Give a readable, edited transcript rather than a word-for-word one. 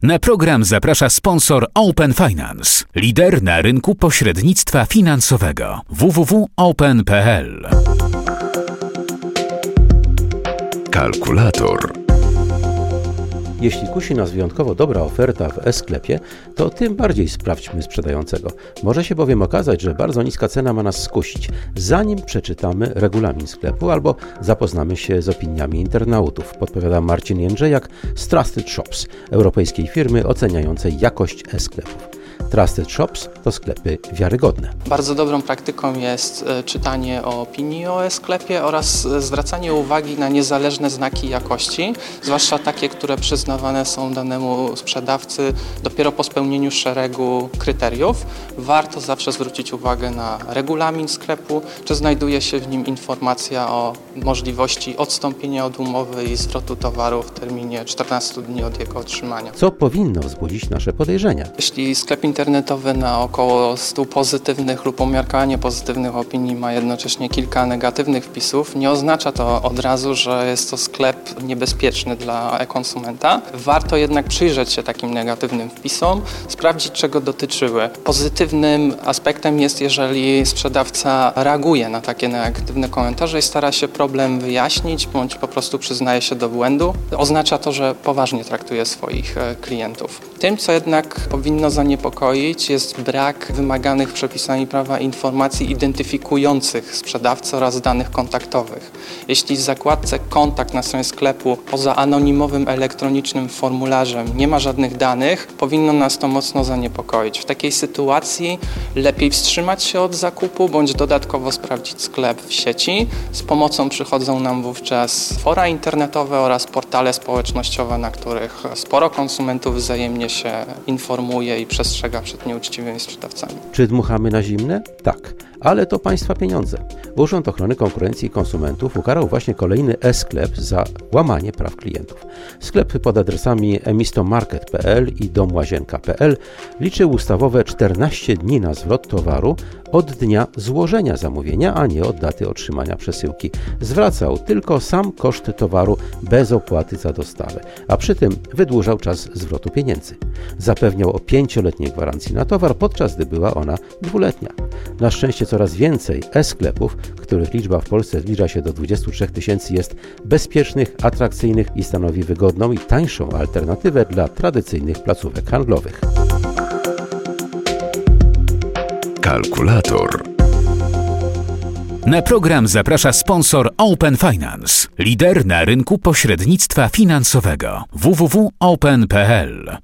Na program zaprasza sponsor Open Finance, lider na rynku pośrednictwa finansowego www.open.pl. Kalkulator. Jeśli kusi nas wyjątkowo dobra oferta w e-sklepie, to tym bardziej sprawdźmy sprzedającego. Może się bowiem okazać, że bardzo niska cena ma nas skusić, zanim przeczytamy regulamin sklepu albo zapoznamy się z opiniami internautów. Podpowiada Marcin Jędrzejak z Trusted Shops, europejskiej firmy oceniającej jakość e-sklepów. Trusted Shops to sklepy wiarygodne. Bardzo dobrą praktyką jest czytanie opinii o e-sklepie oraz zwracanie uwagi na niezależne znaki jakości, zwłaszcza takie, które przyznawane są danemu sprzedawcy dopiero po spełnieniu szeregu kryteriów. Warto zawsze zwrócić uwagę na regulamin sklepu, czy znajduje się w nim informacja o możliwości odstąpienia od umowy i zwrotu towaru w terminie 14 dni od jego otrzymania. Co powinno wzbudzić nasze podejrzenia? Jeśli sklep internetowy na około 100 pozytywnych lub umiarkowanie pozytywnych opinii ma jednocześnie kilka negatywnych wpisów, nie oznacza to od razu, że jest to sklep niebezpieczny dla e-konsumenta. Warto jednak przyjrzeć się takim negatywnym wpisom, sprawdzić, czego dotyczyły. Pozytywnym aspektem jest, jeżeli sprzedawca reaguje na takie negatywne komentarze i stara się problem wyjaśnić, bądź po prostu przyznaje się do błędu. Oznacza to, że poważnie traktuje swoich klientów. Tym, co jednak powinno zaniepokoić, jest brak wymaganych przepisami prawa informacji identyfikujących sprzedawcę oraz danych kontaktowych. Jeśli w zakładce kontakt na stronie sklepu poza anonimowym elektronicznym formularzem nie ma żadnych danych, powinno nas to mocno zaniepokoić. W takiej sytuacji lepiej wstrzymać się od zakupu bądź dodatkowo sprawdzić sklep w sieci. Z pomocą przychodzą nam wówczas fora internetowe oraz portale społecznościowe, na których sporo konsumentów wzajemnie się informuje i przestrzega przed nieuczciwymi sprzedawcami. Czy dmuchamy na zimne? Tak, ale to państwa pieniądze. Urząd Ochrony Konkurencji i Konsumentów ukarał właśnie kolejny e-sklep za łamanie praw klientów. Sklep pod adresami emistomarket.pl i domłazienka.pl liczył ustawowe 14 dni na zwrot towaru od dnia złożenia zamówienia, a nie od daty otrzymania przesyłki. Zwracał tylko sam koszt towaru bez opłaty za dostawę, a przy tym wydłużał czas zwrotu pieniędzy. Zapewniał o 5-letniej gwarancji na towar, podczas gdy była ona 2-letnia. Na szczęście coraz więcej e-sklepów, których liczba w Polsce zbliża się do 23 000, jest bezpiecznych, atrakcyjnych i stanowi wygodną i tańszą alternatywę dla tradycyjnych placówek handlowych. Kalkulator. Na program zaprasza sponsor Open Finance, lider na rynku pośrednictwa finansowego www.open.pl.